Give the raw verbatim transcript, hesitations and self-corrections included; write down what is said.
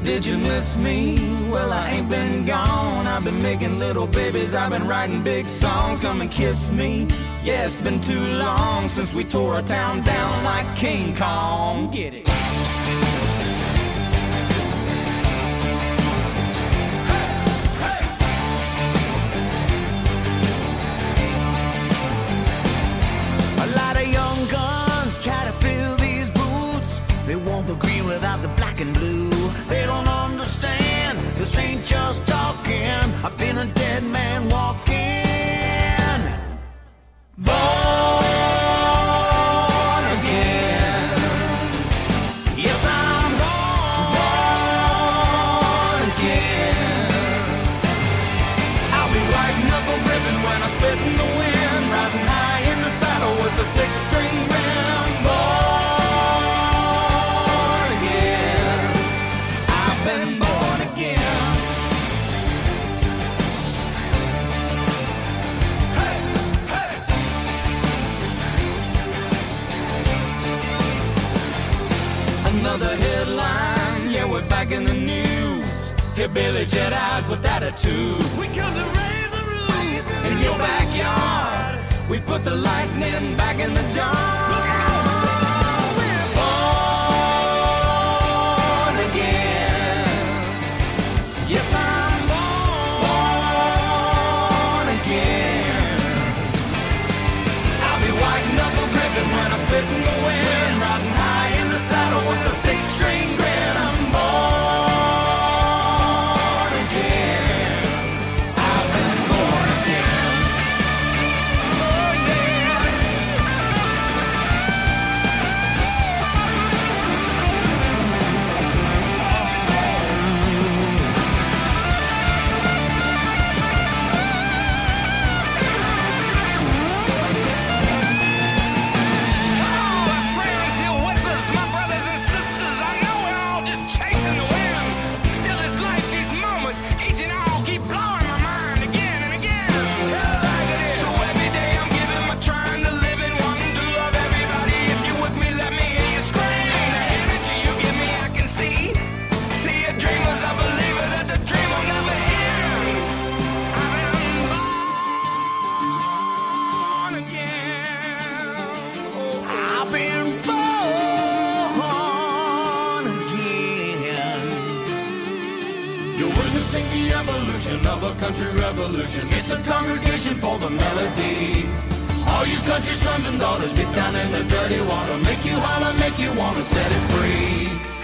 did you miss me? Well, I ain't been gone. I've been making little babies, I've been writing big songs. Come and kiss me. Yeah, it's been too long since we tore a town down like King Kong. Get it. They want the green without the black and blue. They don't understand, this ain't just talking. I've been a dead man walking. Born again. Yes, I'm born again. I'll be white knuckle ripping when I spit in the wind, riding high in the saddle with the six-string grin. I'm born. Another headline, yeah, we're back in the news. Hillbilly Jedis with attitude. We come to raise the roof in your backyard. We put the lightning back in the jar. We're born again. Yes, I'm born again. I'll be white knuckle gripping when I spit in the wind, riding high in the saddle with the six-string grin. I'm born again. I've been born again. Oh yeah. Of a country revolution, it's a congregation for the melody. All you country sons and daughters, get down in the dirty water, make you holler, make you wanna set it free.